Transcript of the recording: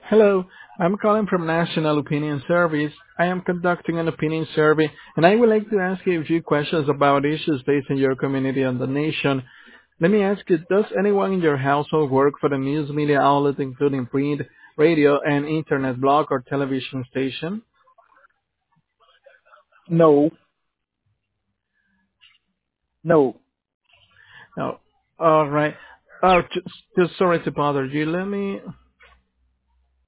Hello, I'm calling from National Opinion Service. I am conducting an opinion survey, and I would like to ask you a few questions about issues facing your community and the nation. Let me ask you, does anyone in your household work for the news media outlet, including print, radio, and internet blog or television station? No, no. No. All right. Just sorry to bother you. Let me